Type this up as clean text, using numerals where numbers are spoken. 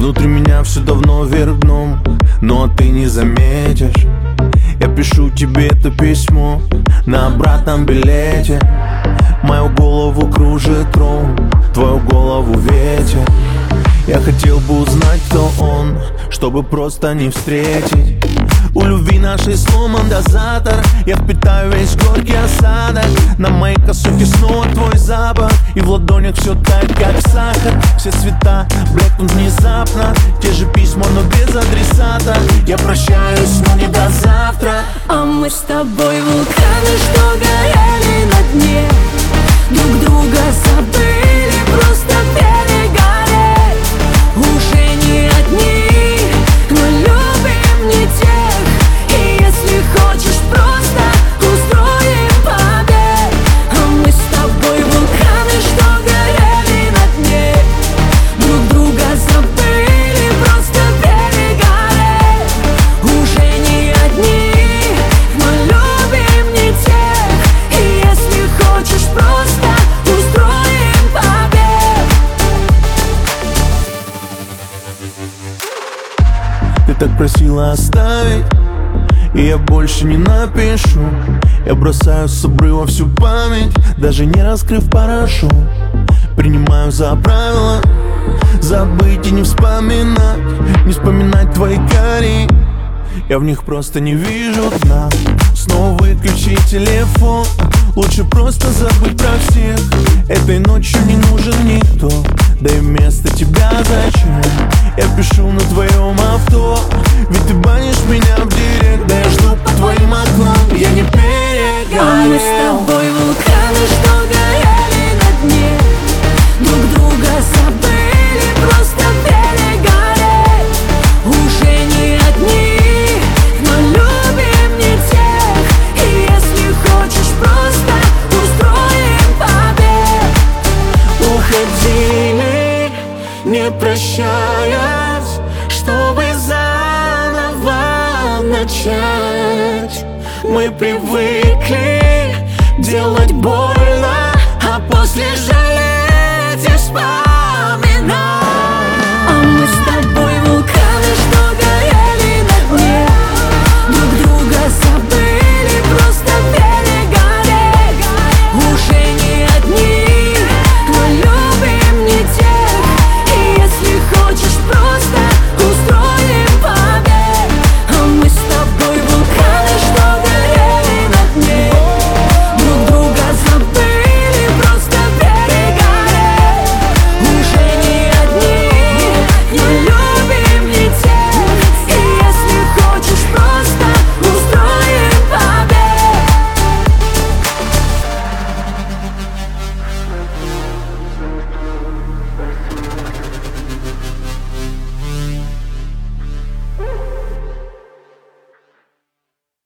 Внутри меня все давно вверх дном, но ты не заметишь. Я пишу тебе это письмо на обратном билете. Мою голову кружит трон, твою голову ветер. Я хотел бы узнать, кто он, чтобы просто не встретить. У любви нашей сломан дозатор. Я впитаю весь горький осадок. На моей косухе снова твой запах, и в ладонях все тает, как сахар. Все цвета блекнут внезапно. Те же письма, но без адресата. Я прощаюсь, но не до завтра. А мы с тобой вулканы, что горели на дне. Друг друга забыли, просто перегорели. Уже не одни, но любим не тех. И если хочешь, просто устроим побег. А мы с тобой вулканы, что горели на дне. Друг друга забыли, просто перегорели. Уже не одни, но любим не тех. И если хочешь, просто устроим побег. Ты так просила оставить, и я больше не напишу. Я бросаю с обрыва всю память, даже не раскрыв парашют. Принимаю за правило забыть и не вспоминать. Не вспоминать твои кори, я в них просто не вижу дна. Снова выключи телефон, лучше просто забыть про всех. Этой ночью не нужен никто, да и вместо тебя зачем? Я пишу на твоем авто, ведь ты банишь меня в директ. Да я жду по твоим окнам, я не перегорел. А мы с тобой вулканы, что горели на дне. Друг друга забыли, просто перегорели. Уже не одни, но любим не тех. И если хочешь, просто устроим побег. Уходили, не прощаясь, чтобы заново начать. Мы привыкли делать больно, а после жалеть и спать.